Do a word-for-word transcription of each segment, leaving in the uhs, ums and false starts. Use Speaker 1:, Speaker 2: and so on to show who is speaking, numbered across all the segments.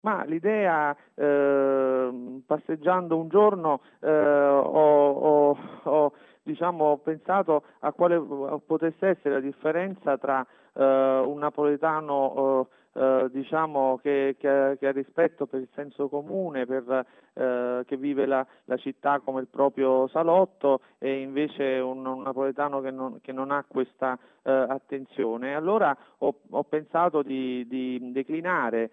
Speaker 1: Ma l'idea, eh, passeggiando un giorno, eh, ho, ho- ho, diciamo, ho pensato a quale potesse essere la differenza tra eh, un napoletano eh, eh, diciamo, che, che ha, che ha rispetto per il senso comune, per, eh, che vive la, la città come il proprio salotto, e invece un, un napoletano che non, che non ha questa eh, attenzione. Allora ho, ho pensato di, di declinare,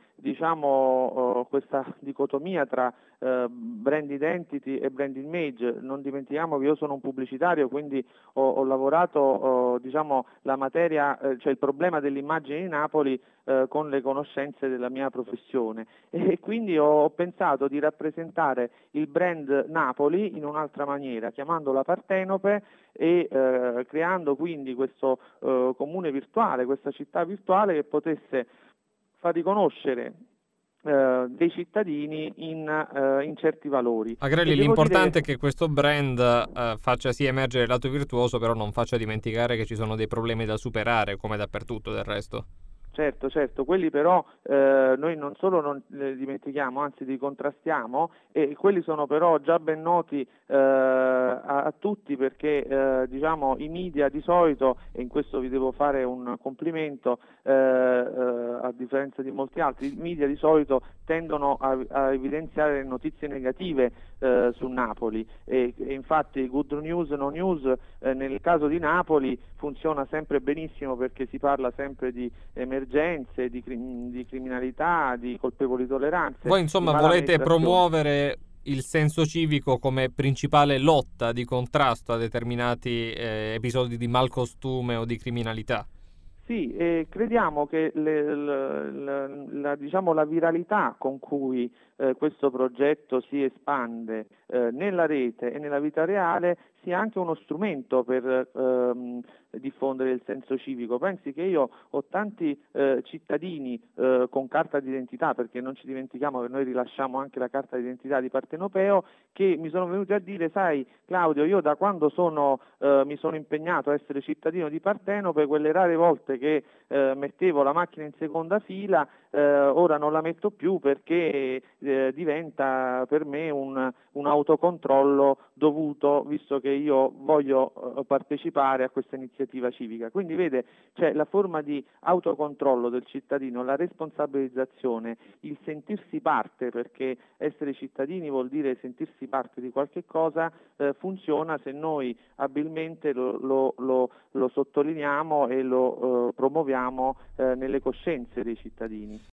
Speaker 1: diciamo, eh, questa dicotomia tra eh, brand identity e brand image. Non dimentichiamo che io sono un pubblicitario, quindi ho, ho lavorato, eh, diciamo, la materia, eh, cioè il problema dell'immagine di Napoli eh, con le conoscenze della mia professione, e quindi ho, ho pensato di rappresentare il brand Napoli in un'altra maniera, chiamandola Partenope e eh, creando quindi questo eh, comune virtuale, questa città virtuale che potesse far riconoscere eh, dei cittadini in, eh, in certi valori. E
Speaker 2: Agrelli,
Speaker 1: devo dire
Speaker 2: l'importante
Speaker 1: che
Speaker 2: è che questo brand eh, faccia sì emergere il lato virtuoso, però non faccia dimenticare che ci sono dei problemi da superare, come dappertutto del resto.
Speaker 1: certo, certo, quelli però eh, noi non solo non li dimentichiamo, anzi li contrastiamo, e quelli sono però già ben noti eh, a, a tutti, perché eh, diciamo i media di solito, e in questo vi devo fare un complimento, eh, eh, a differenza di molti altri, i media di solito tendono a, a evidenziare notizie negative eh, su Napoli, e, e infatti good news, no news, eh, nel caso di Napoli funziona sempre benissimo, perché si parla sempre di emergenze, di, crim- di criminalità, di colpevoli tolleranze,
Speaker 2: Voi
Speaker 1: di
Speaker 2: insomma
Speaker 1: mala
Speaker 2: volete
Speaker 1: amministrazione.
Speaker 2: promuovere il senso civico come principale lotta di contrasto a determinati eh, episodi di malcostume o di criminalità.
Speaker 1: Sì, e crediamo che le- le- le- la, diciamo, la viralità con cui eh, questo progetto si espande eh, nella rete e nella vita reale sia anche uno strumento per ehm, diffondere il senso civico. Pensi che io ho tanti eh, cittadini eh, con carta d'identità, perché non ci dimentichiamo che noi rilasciamo anche la carta d'identità di Partenopeo, che mi sono venuti a dire: sai Claudio, io da quando sono, eh, mi sono impegnato a essere cittadino di Partenope, quelle rare volte che eh, mettevo la macchina in seconda fila, eh, ora non la metto più, perché eh, diventa per me un, un autocontrollo dovuto, visto che io voglio eh, partecipare a questa iniziativa civica. Quindi vede, c'è la forma di autocontrollo del cittadino, la responsabilizzazione, il sentirsi parte, perché essere cittadini vuol dire sentirsi parte di qualche cosa, eh, funziona se noi abilmente lo, lo, lo, lo sottolineiamo e lo eh, promuoviamo eh, nelle coscienze dei cittadini.